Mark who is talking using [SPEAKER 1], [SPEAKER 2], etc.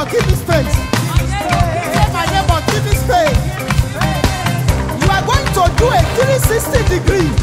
[SPEAKER 1] neighbor, give me space. Tell my neighbor, give me space. You are going to do a 360 degree.